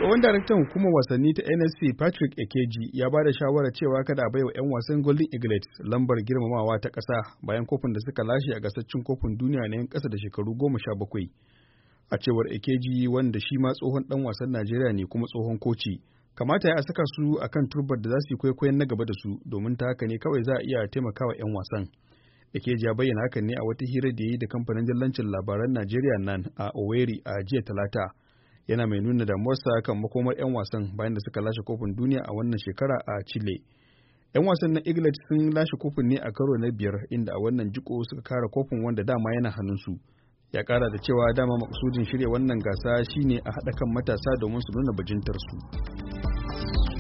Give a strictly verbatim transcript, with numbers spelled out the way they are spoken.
Tsohon daraktan hukumar wasanni ta N S C Patrick Ekeji ya ba da shawarar cewa kada a baiwa 'yan wasan Golden Eagles lambar girmamawa ta ƙasa bayan kofin da suka lashe a gasar cin kofin duniya na 'yan ƙasa da shekaru goma sha bakwai. A cewar Ekeji, wanda shi ma tsohon ɗan wasan Najeriya ne kuma tsohon koci, kamata ya saka su a kan turbar da za su yi kwaikwayon na gaba da su, domin ta haka ne kawai za a iya taimakawa 'yan wasan. Ekeji ya bayyana hakan ne a wata hira da ya yi da kamfanin dillancin labaran Najeriya nan a Owerri a jiya Talata. Yana mai nuna damuwarsa kan makomar 'yan wasan bayan da suka lashe kofin duniya a wannan shekara a Chile. 'Yan wasan na England sun lashe kofin ne a karo na biyar, inda a wannan jiko suka kara kofin wanda dama yana hannunsu. Ya kara da cewa dama maksudin shirya wannan gasa shine a haɗa kan matasa domin su nuna bajintarsu.